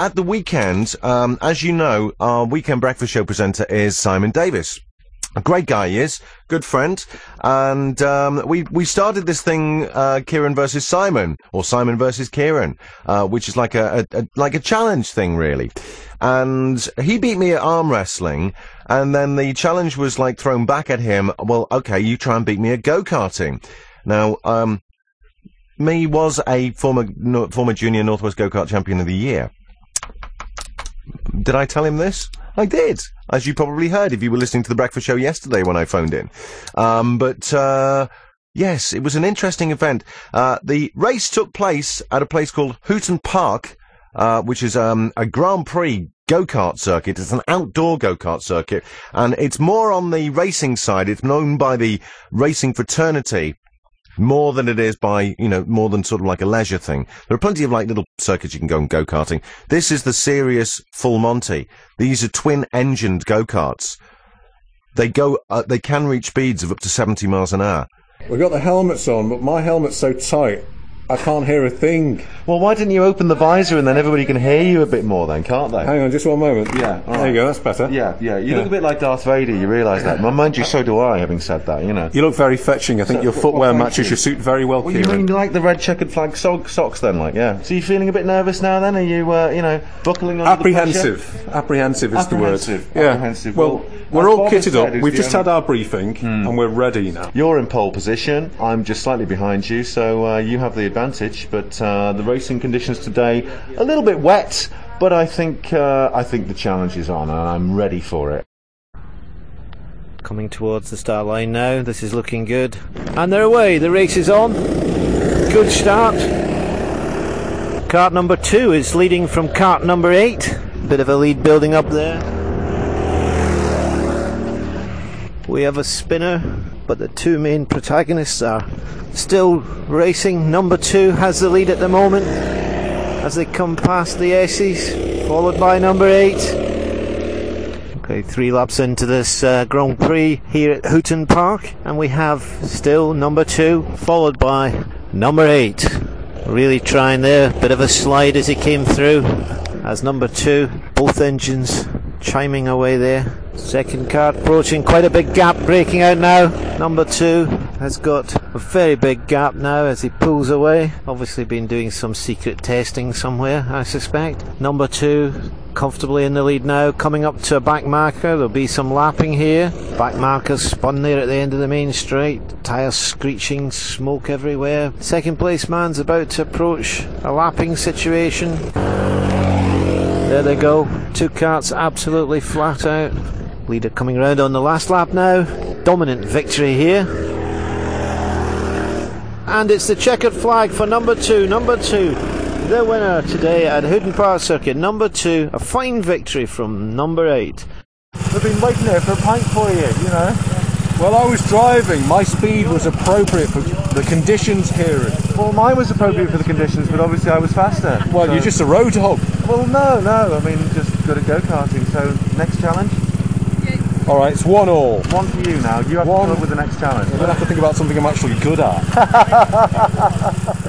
at the weekend, as you know, our weekend breakfast show presenter is Simon Davis. A great guy he is, good friend, and we started this thing, Kieran versus Simon, or Simon versus Kieran, which is like a challenge thing, really. And he beat me at arm wrestling, and then the challenge was like thrown back at him. Well, okay, you try and beat me at go-karting. Now, me was a former junior Northwest Go-Kart Champion of the Year. Did I tell him this? I did, as you probably heard if you were listening to the breakfast show yesterday when I phoned in. Yes, it was an interesting event. The race took place at a place called Hooton Park, which is a Grand Prix go-kart circuit. It's an outdoor go-kart circuit, and it's more on the racing side. It's known by the racing fraternity more than it is by, more than sort of like a leisure thing. There are plenty of like little circuits you can go and go-karting. This is the serious full Monty. These are twin-engined go-karts. They can reach speeds of up to 70 miles an hour. We've got the helmets on, but my helmet's so tight, I can't hear a thing. Well, why didn't you open the visor and then everybody can hear you a bit more then, can't they? Hang on, just one moment. Yeah. There you go, that's better. Yeah. You look a bit like Darth Vader, you realise that. Mind you, so do I, having said that, You look very fetching. I think your footwear matches your suit very well, Kieran. You mean like the red checkered flag socks then, like, yeah? So you feeling a bit nervous now then? Are you, buckling under Apprehensive. the pressure? Apprehensive is the word. Yeah. Apprehensive. Well, we're all kitted up. We've just had our briefing, and we're ready now. You're in pole position. I'm just slightly behind you, so you have the advantage, but the racing conditions today a little bit wet, but I think the challenge is on and I'm ready for it. Coming towards the start line now. This is looking good, and they're away. The race is on. Good start. Kart number 2 is leading from kart number 8. Bit of a lead building up there. We have a spinner, but the two main protagonists are still racing. Number 2 has the lead at the moment as they come past the S's, followed by number 8. Okay, 3 laps into this Grand Prix here at Hooton Park, and we have still number 2 followed by number 8. Really trying there, bit of a slide as he came through, as number 2, both engines chiming away there. Second kart approaching, quite a big gap breaking out now. Number 2 has got a very big gap now as he pulls away. Obviously been doing some secret testing somewhere, I suspect. Number 2 comfortably in the lead now, coming up to a back marker. There'll be some lapping here. Back marker spun there at the end of the main straight. Tyres screeching, smoke everywhere. Second place man's about to approach a lapping situation. There they go, 2 karts absolutely flat out. Leader coming round on the last lap now. Dominant victory here. And it's the checkered flag for number 2. Number 2, the winner today at Hooton Park Circuit. Number 2, a fine victory from number 8. We've been waiting there for a pint for you, Well, I was driving. My speed was appropriate for the conditions here. Well, mine was appropriate for the conditions, but obviously I was faster. Well, so. You're just a road hog. Well, no, I mean, just good at go-karting. So, next challenge? All right, it's 1-1. 1 for you now. You have to come up with the next challenge. I'm going to have to think about something I'm actually good at.